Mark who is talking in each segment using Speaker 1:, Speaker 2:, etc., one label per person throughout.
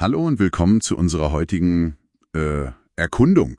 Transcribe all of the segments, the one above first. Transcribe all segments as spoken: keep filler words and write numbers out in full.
Speaker 1: Hallo und willkommen zu unserer heutigen äh, Erkundung.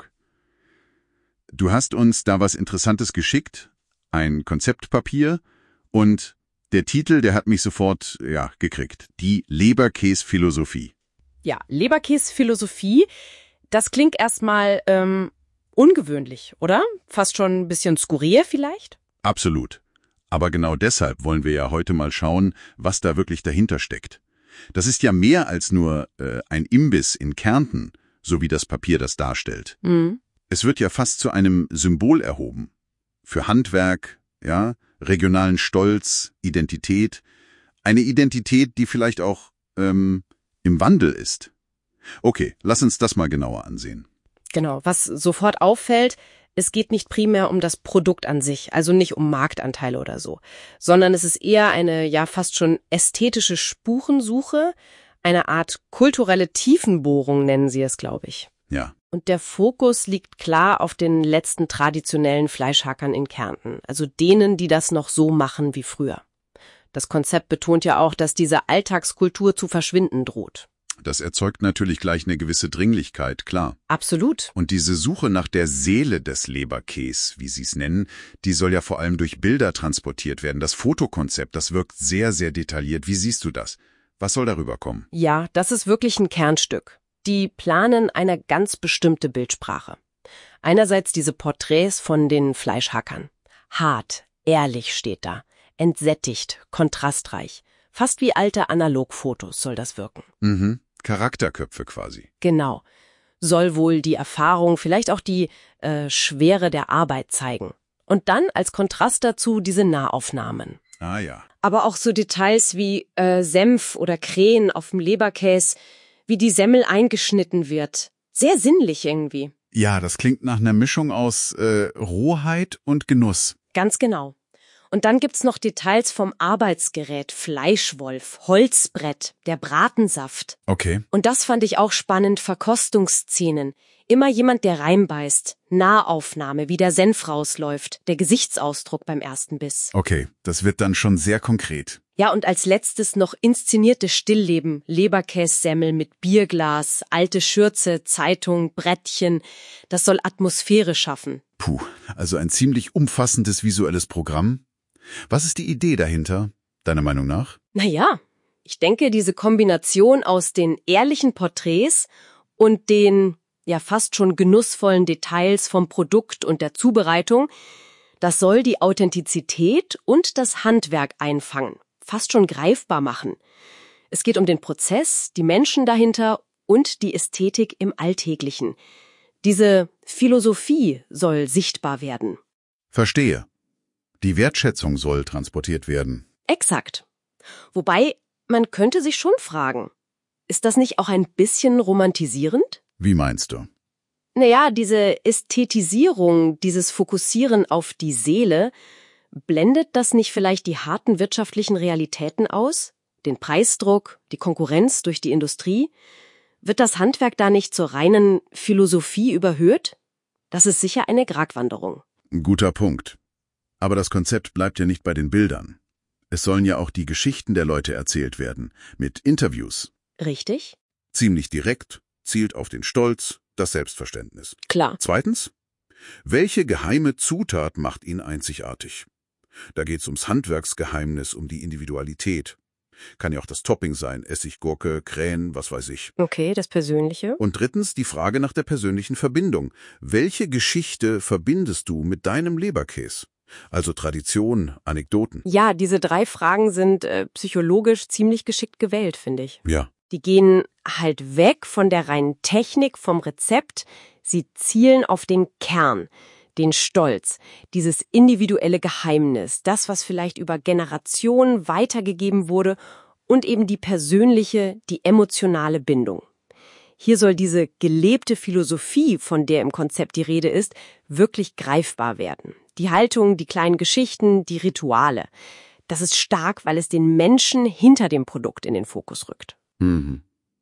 Speaker 1: Du hast uns da was Interessantes geschickt, ein Konzeptpapier und der Titel, der hat mich sofort ja gekriegt. Die Leberkäse-Philosophie.
Speaker 2: Ja, Leberkäse-Philosophie, das klingt erstmal ähm, ungewöhnlich, oder? Fast schon ein bisschen skurril vielleicht?
Speaker 1: Absolut. Aber genau deshalb wollen wir ja heute mal schauen, was da wirklich dahinter steckt. Das ist ja mehr als nur äh, ein Imbiss in Kärnten, so wie das Papier das darstellt.
Speaker 2: Mhm.
Speaker 1: Es wird ja fast zu einem Symbol erhoben. Für Handwerk, ja, regionalen Stolz, Identität. Eine Identität, die vielleicht auch ähm, im Wandel ist. Okay, lass uns das mal genauer ansehen.
Speaker 2: Genau, was sofort auffällt, es geht nicht primär um das Produkt an sich, also nicht um Marktanteile oder so, sondern es ist eher eine ja fast schon ästhetische Spurensuche, eine Art kulturelle Tiefenbohrung nennen sie es, glaube ich.
Speaker 1: Ja.
Speaker 2: Und der Fokus liegt klar auf den letzten traditionellen Fleischhackern in Kärnten, also denen, die das noch so machen wie früher. Das Konzept betont ja auch, dass diese Alltagskultur zu verschwinden droht.
Speaker 1: Das erzeugt natürlich gleich eine gewisse Dringlichkeit, klar.
Speaker 2: Absolut.
Speaker 1: Und diese Suche nach der Seele des Leberkäs, wie Sie es nennen, die soll ja vor allem durch Bilder transportiert werden. Das Fotokonzept, das wirkt sehr, sehr detailliert. Wie siehst du das? Was soll darüber kommen?
Speaker 2: Ja, das ist wirklich ein Kernstück. Die planen eine ganz bestimmte Bildsprache. Einerseits diese Porträts von den Fleischhackern. Hart, ehrlich steht da. Entsättigt, kontrastreich. Fast wie alte Analogfotos soll das wirken.
Speaker 1: Mhm. Charakterköpfe quasi.
Speaker 2: Genau. Soll wohl die Erfahrung, vielleicht auch die äh, Schwere der Arbeit zeigen. Und dann als Kontrast dazu diese Nahaufnahmen.
Speaker 1: Ah ja.
Speaker 2: Aber auch so Details wie äh, Senf oder Krähen auf dem Leberkäse, wie die Semmel eingeschnitten wird. Sehr sinnlich irgendwie.
Speaker 1: Ja, das klingt nach einer Mischung aus äh, Rohheit und Genuss.
Speaker 2: Ganz genau. Und dann gibt's noch Details vom Arbeitsgerät, Fleischwolf, Holzbrett, der Bratensaft.
Speaker 1: Okay.
Speaker 2: Und das fand ich auch spannend, Verkostungsszenen. Immer jemand, der reinbeißt. Nahaufnahme, wie der Senf rausläuft, der Gesichtsausdruck beim ersten Biss.
Speaker 1: Okay, das wird dann schon sehr konkret.
Speaker 2: Ja, und als letztes noch inszenierte Stillleben, Leberkässemmel mit Bierglas, alte Schürze, Zeitung, Brettchen. Das soll Atmosphäre schaffen.
Speaker 1: Puh, also ein ziemlich umfassendes visuelles Programm. Was ist die Idee dahinter, deiner Meinung nach?
Speaker 2: Naja, ich denke, diese Kombination aus den ehrlichen Porträts und den ja fast schon genussvollen Details vom Produkt und der Zubereitung, das soll die Authentizität und das Handwerk einfangen, fast schon greifbar machen. Es geht um den Prozess, die Menschen dahinter und die Ästhetik im Alltäglichen. Diese Philosophie soll sichtbar werden.
Speaker 1: Verstehe. Die Wertschätzung soll transportiert werden.
Speaker 2: Exakt. Wobei, man könnte sich schon fragen, ist das nicht auch ein bisschen romantisierend?
Speaker 1: Wie meinst du?
Speaker 2: Naja, diese Ästhetisierung, dieses Fokussieren auf die Seele, blendet das nicht vielleicht die harten wirtschaftlichen Realitäten aus? Den Preisdruck, die Konkurrenz durch die Industrie? Wird das Handwerk da nicht zur reinen Philosophie überhöht? Das ist sicher eine Gratwanderung.
Speaker 1: Ein guter Punkt. Aber das Konzept bleibt ja nicht bei den Bildern. Es sollen ja auch die Geschichten der Leute erzählt werden, mit Interviews.
Speaker 2: Richtig?
Speaker 1: Ziemlich direkt, zielt auf den Stolz, das Selbstverständnis.
Speaker 2: Klar.
Speaker 1: Zweitens, welche geheime Zutat macht ihn einzigartig? Da geht's ums Handwerksgeheimnis, um die Individualität. Kann ja auch das Topping sein, Essig, Gurke, Krähen, was weiß ich.
Speaker 2: Okay, das Persönliche.
Speaker 1: Und drittens die Frage nach der persönlichen Verbindung. Welche Geschichte verbindest du mit deinem Leberkäse? Also Tradition, Anekdoten.
Speaker 2: Ja, diese drei Fragen sind äh, psychologisch ziemlich geschickt gewählt, finde ich.
Speaker 1: Ja.
Speaker 2: Die gehen halt weg von der reinen Technik, vom Rezept. Sie zielen auf den Kern, den Stolz, dieses individuelle Geheimnis, das, was vielleicht über Generationen weitergegeben wurde und eben die persönliche, die emotionale Bindung. Hier soll diese gelebte Philosophie, von der im Konzept die Rede ist, wirklich greifbar werden. Die Haltung, die kleinen Geschichten, die Rituale. Das ist stark, weil es den Menschen hinter dem Produkt in den Fokus rückt.
Speaker 1: Mhm.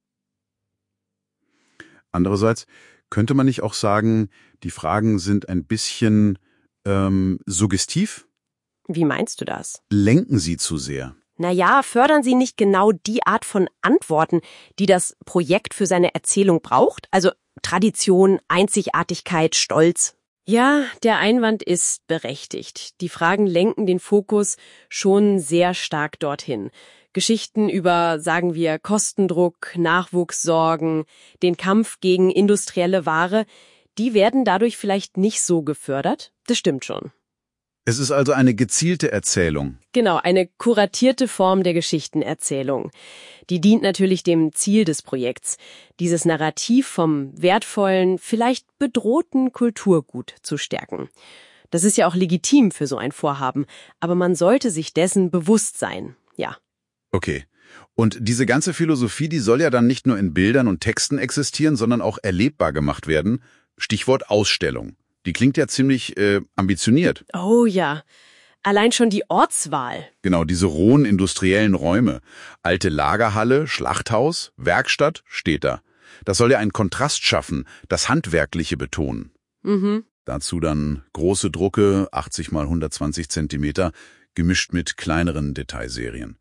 Speaker 1: Andererseits könnte man nicht auch sagen, die Fragen sind ein bisschen ähm, suggestiv?
Speaker 2: Wie meinst du das?
Speaker 1: Lenken sie zu sehr?
Speaker 2: Naja, fördern Sie nicht genau die Art von Antworten, die das Projekt für seine Erzählung braucht? Also Tradition, Einzigartigkeit, Stolz. Ja, der Einwand ist berechtigt. Die Fragen lenken den Fokus schon sehr stark dorthin. Geschichten über, sagen wir, Kostendruck, Nachwuchssorgen, den Kampf gegen industrielle Ware, die werden dadurch vielleicht nicht so gefördert. Das stimmt schon.
Speaker 1: Es ist also eine gezielte Erzählung.
Speaker 2: Genau, eine kuratierte Form der Geschichtenerzählung. Die dient natürlich dem Ziel des Projekts, dieses Narrativ vom wertvollen, vielleicht bedrohten Kulturgut zu stärken. Das ist ja auch legitim für so ein Vorhaben, aber man sollte sich dessen bewusst sein, ja.
Speaker 1: Okay. Und diese ganze Philosophie, die soll ja dann nicht nur in Bildern und Texten existieren, sondern auch erlebbar gemacht werden. Stichwort Ausstellung. Die klingt ja ziemlich äh, ambitioniert.
Speaker 2: Oh ja, allein schon die Ortswahl.
Speaker 1: Genau, diese rohen industriellen Räume. Alte Lagerhalle, Schlachthaus, Werkstatt, steht da. Das soll ja einen Kontrast schaffen, das Handwerkliche betonen.
Speaker 2: Mhm.
Speaker 1: Dazu dann große Drucke, achtzig mal hundertzwanzig Zentimeter, gemischt mit kleineren Detailserien.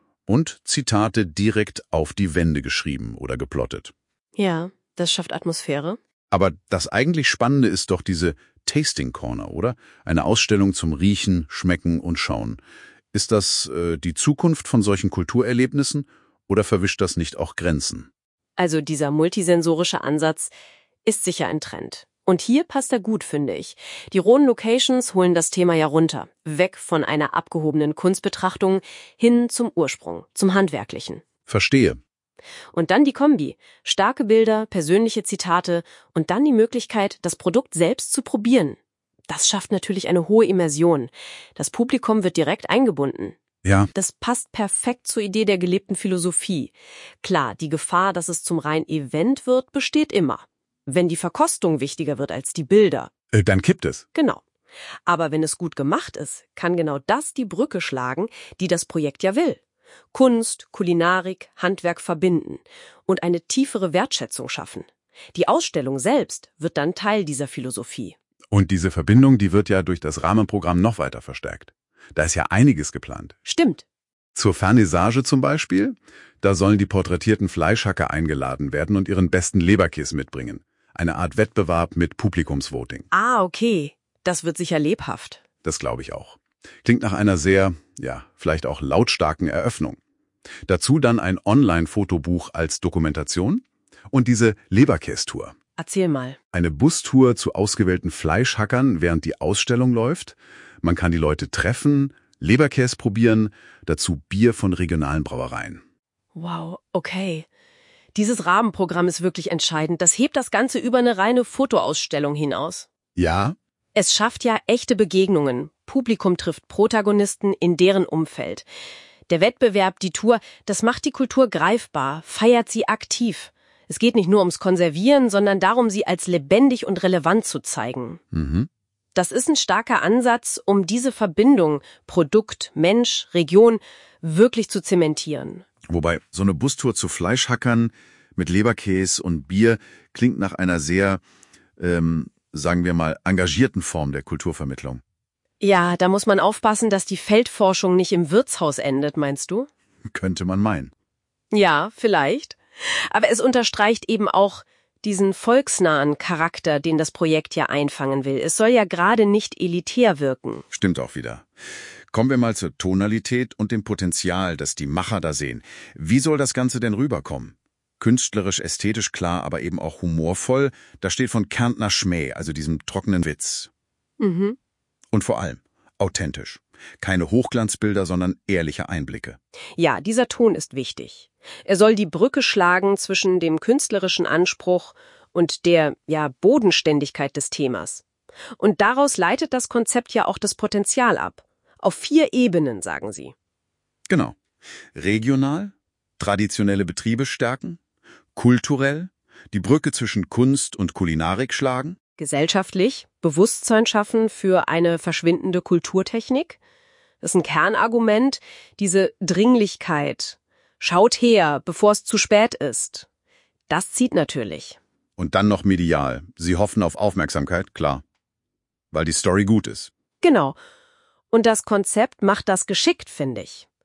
Speaker 1: Und Zitate direkt auf die Wände geschrieben oder geplottet.
Speaker 2: Ja, das schafft Atmosphäre.
Speaker 1: Aber das eigentlich Spannende ist doch diese Tasting Corner, oder? Eine Ausstellung zum Riechen, Schmecken und Schauen. Ist das äh, die Zukunft von solchen Kulturerlebnissen oder verwischt das nicht auch Grenzen?
Speaker 2: Also dieser multisensorische Ansatz ist sicher ein Trend. Und hier passt er gut, finde ich. Die rohen Locations holen das Thema ja runter. Weg von einer abgehobenen Kunstbetrachtung hin zum Ursprung, zum Handwerklichen.
Speaker 1: Verstehe.
Speaker 2: Und dann die Kombi. Starke Bilder, persönliche Zitate und dann die Möglichkeit, das Produkt selbst zu probieren. Das schafft natürlich eine hohe Immersion. Das Publikum wird direkt eingebunden.
Speaker 1: Ja.
Speaker 2: Das passt perfekt zur Idee der gelebten Philosophie. Klar, die Gefahr, dass es zum reinen Event wird, besteht immer. Wenn die Verkostung wichtiger wird als die Bilder.
Speaker 1: Äh, dann kippt es.
Speaker 2: Genau. Aber wenn es gut gemacht ist, kann genau das die Brücke schlagen, die das Projekt ja will. Kunst, Kulinarik, Handwerk verbinden und eine tiefere Wertschätzung schaffen. Die Ausstellung selbst wird dann Teil dieser Philosophie.
Speaker 1: Und diese Verbindung, die wird ja durch das Rahmenprogramm noch weiter verstärkt. Da ist ja einiges geplant.
Speaker 2: Stimmt.
Speaker 1: Zur Vernissage zum Beispiel, da sollen die porträtierten Fleischhacker eingeladen werden und ihren besten Leberkäse mitbringen. Eine Art Wettbewerb mit Publikumsvoting.
Speaker 2: Ah, okay. Das wird sicher lebhaft.
Speaker 1: Das glaube ich auch. Klingt nach einer sehr, ja, vielleicht auch lautstarken Eröffnung. Dazu dann ein Online-Fotobuch als Dokumentation und diese Leberkästour.
Speaker 2: Erzähl mal.
Speaker 1: Eine Bustour zu ausgewählten Fleischhackern, während die Ausstellung läuft. Man kann die Leute treffen, Leberkäse probieren, dazu Bier von regionalen Brauereien.
Speaker 2: Wow, okay. Dieses Rahmenprogramm ist wirklich entscheidend. Das hebt das Ganze über eine reine Fotoausstellung hinaus.
Speaker 1: Ja?
Speaker 2: Es schafft ja echte Begegnungen. Publikum trifft Protagonisten in deren Umfeld. Der Wettbewerb, die Tour, das macht die Kultur greifbar, feiert sie aktiv. Es geht nicht nur ums Konservieren, sondern darum, sie als lebendig und relevant zu zeigen.
Speaker 1: Mhm.
Speaker 2: Das ist ein starker Ansatz, um diese Verbindung Produkt, Mensch, Region wirklich zu zementieren.
Speaker 1: Wobei so eine Bustour zu Fleischhackern mit Leberkäse und Bier klingt nach einer sehr, ähm, sagen wir mal, engagierten Form der Kulturvermittlung.
Speaker 2: Ja, da muss man aufpassen, dass die Feldforschung nicht im Wirtshaus endet, meinst du?
Speaker 1: Könnte man meinen.
Speaker 2: Ja, vielleicht. Aber es unterstreicht eben auch diesen volksnahen Charakter, den das Projekt ja einfangen will. Es soll ja gerade nicht elitär wirken.
Speaker 1: Stimmt auch wieder. Kommen wir mal zur Tonalität und dem Potenzial, das die Macher da sehen. Wie soll das Ganze denn rüberkommen? Künstlerisch, ästhetisch klar, aber eben auch humorvoll. Da steht von Kärntner Schmäh, also diesem trockenen Witz.
Speaker 2: Mhm.
Speaker 1: Und vor allem authentisch. Keine Hochglanzbilder, sondern ehrliche Einblicke.
Speaker 2: Ja, dieser Ton ist wichtig. Er soll die Brücke schlagen zwischen dem künstlerischen Anspruch und der, ja, Bodenständigkeit des Themas. Und daraus leitet das Konzept ja auch das Potenzial ab. Auf vier Ebenen, sagen sie.
Speaker 1: Genau. Regional, traditionelle Betriebe stärken, kulturell, die Brücke zwischen Kunst und Kulinarik schlagen,
Speaker 2: Gesellschaftlich, Bewusstsein schaffen für eine verschwindende Kulturtechnik. Das ist ein Kernargument, diese Dringlichkeit. Schaut her, bevor es zu spät ist. Das zieht natürlich.
Speaker 1: und dann noch medial. Sie hoffen auf Aufmerksamkeit, klar. Weil die Story gut ist.
Speaker 2: Genau. Und das Konzept macht das geschickt, finde ich.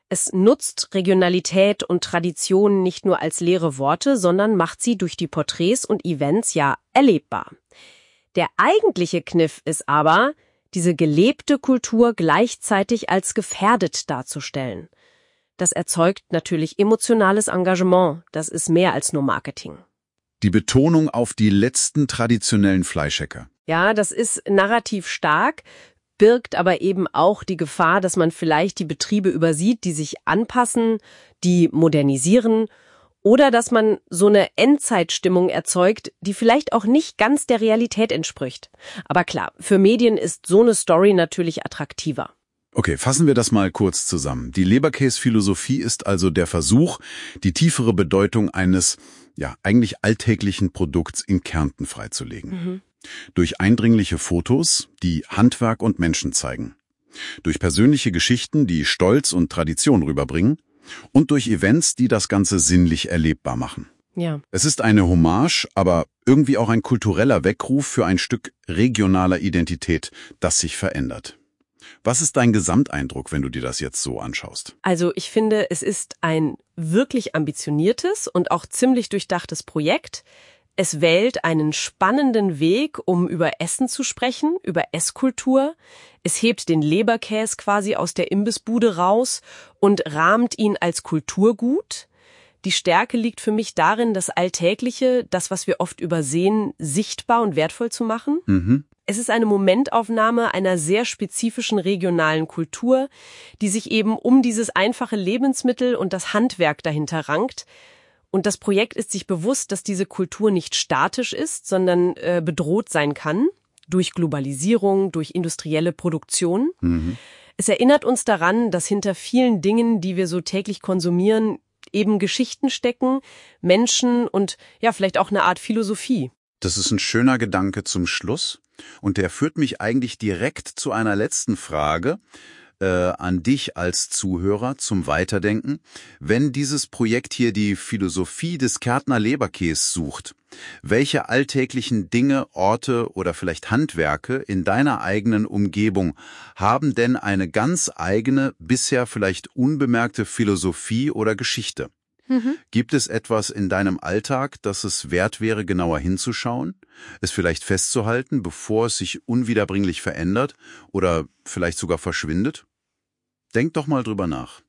Speaker 2: Es nutzt Regionalität und Tradition nicht nur als leere Worte, sondern macht sie durch die Porträts und Events ja erlebbar. Der eigentliche Kniff ist aber, diese gelebte Kultur gleichzeitig als gefährdet darzustellen. Das erzeugt natürlich emotionales Engagement, das ist mehr als nur Marketing.
Speaker 1: Die Betonung auf die letzten traditionellen Fleischhacker.
Speaker 2: Ja, das ist narrativ stark, birgt aber eben auch die Gefahr, dass man vielleicht die Betriebe übersieht, die sich anpassen, die modernisieren, oder dass man so eine Endzeitstimmung erzeugt, die vielleicht auch nicht ganz der Realität entspricht. Aber klar, für Medien ist so eine Story natürlich attraktiver.
Speaker 1: Okay, fassen wir das mal kurz zusammen. Die Leberkäse-Philosophie ist also der Versuch, die tiefere Bedeutung eines, ja, eigentlich alltäglichen Produkts in Kärnten freizulegen. Mhm. Durch eindringliche Fotos, die Handwerk und Menschen zeigen. Durch persönliche Geschichten, die Stolz und Tradition rüberbringen. Und durch Events, die das Ganze sinnlich erlebbar machen.
Speaker 2: Ja.
Speaker 1: Es ist eine Hommage, aber irgendwie auch ein kultureller Weckruf für ein Stück regionaler Identität, das sich verändert. Was ist dein Gesamteindruck, wenn du dir das jetzt so anschaust?
Speaker 2: Also ich finde, es ist ein wirklich ambitioniertes und auch ziemlich durchdachtes Projekt. Es wählt einen spannenden Weg, um über Essen zu sprechen, über Esskultur. Es hebt den Leberkäse quasi aus der Imbissbude raus und rahmt ihn als Kulturgut. Die Stärke liegt für mich darin, das Alltägliche, das, was wir oft übersehen, sichtbar und wertvoll zu machen.
Speaker 1: Mhm.
Speaker 2: Es ist eine Momentaufnahme einer sehr spezifischen regionalen Kultur, die sich eben um dieses einfache Lebensmittel und das Handwerk dahinter rankt. Und das Projekt ist sich bewusst, dass diese Kultur nicht statisch ist, sondern äh, bedroht sein kann durch Globalisierung, durch industrielle Produktion.
Speaker 1: Mhm.
Speaker 2: Es erinnert uns daran, dass hinter vielen Dingen, die wir so täglich konsumieren, eben Geschichten stecken, Menschen und ja, vielleicht auch eine Art Philosophie.
Speaker 1: Das ist ein schöner Gedanke zum Schluss und der führt mich eigentlich direkt zu einer letzten Frage äh, an dich als Zuhörer zum Weiterdenken. Wenn dieses Projekt hier die Philosophie des Kärntner Leberkäs sucht, welche alltäglichen Dinge, Orte oder vielleicht Handwerke in deiner eigenen Umgebung haben denn eine ganz eigene, bisher vielleicht unbemerkte Philosophie oder Geschichte?
Speaker 2: Mhm.
Speaker 1: Gibt es etwas in deinem Alltag, das es wert wäre, genauer hinzuschauen, es vielleicht festzuhalten, bevor es sich unwiederbringlich verändert oder vielleicht sogar verschwindet? Denk doch mal drüber nach.